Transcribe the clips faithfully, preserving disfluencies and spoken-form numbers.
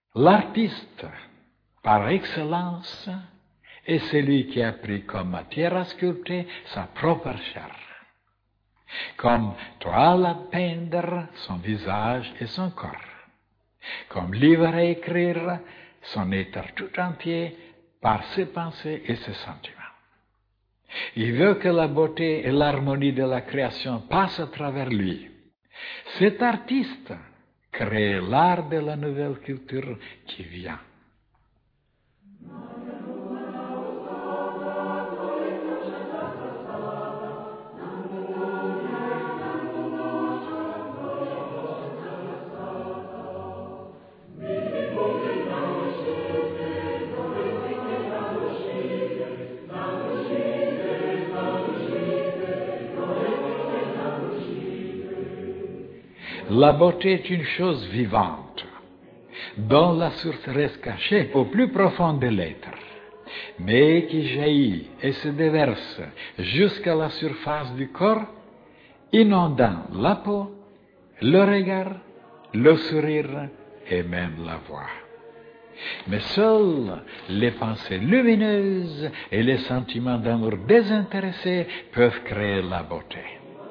L'artiste, par excellence, est celui qui a pris comme matière à sculpter sa propre chair, comme toile à peindre son visage et son corps, comme livre à écrire son être tout entier par ses pensées et ses sentiments. Il veut que la beauté et l'harmonie de la création passent à travers lui. Cet artiste crée l'art de la nouvelle culture qui vient. La beauté est une chose vivante, dont la source reste cachée au plus profond de l'être, mais qui jaillit et se déverse jusqu'à la surface du corps, inondant la peau, le regard, le sourire et même la voix. Mais seules les pensées lumineuses et les sentiments d'amour désintéressés peuvent créer la beauté.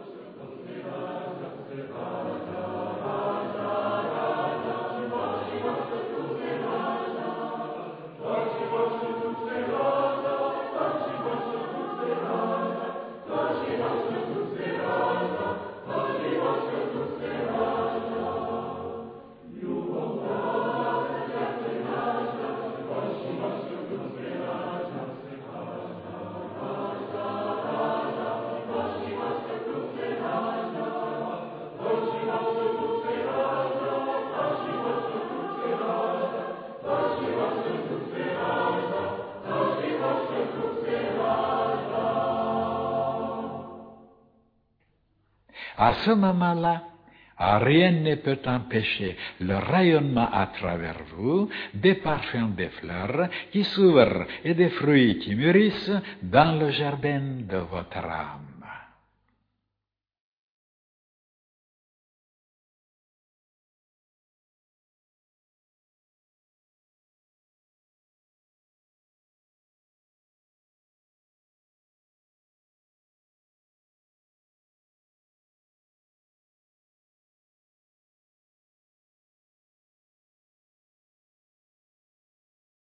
À ce moment-là, rien ne peut empêcher le rayonnement à travers vous des parfums des fleurs qui s'ouvrent et des fruits qui mûrissent dans le jardin de votre âme.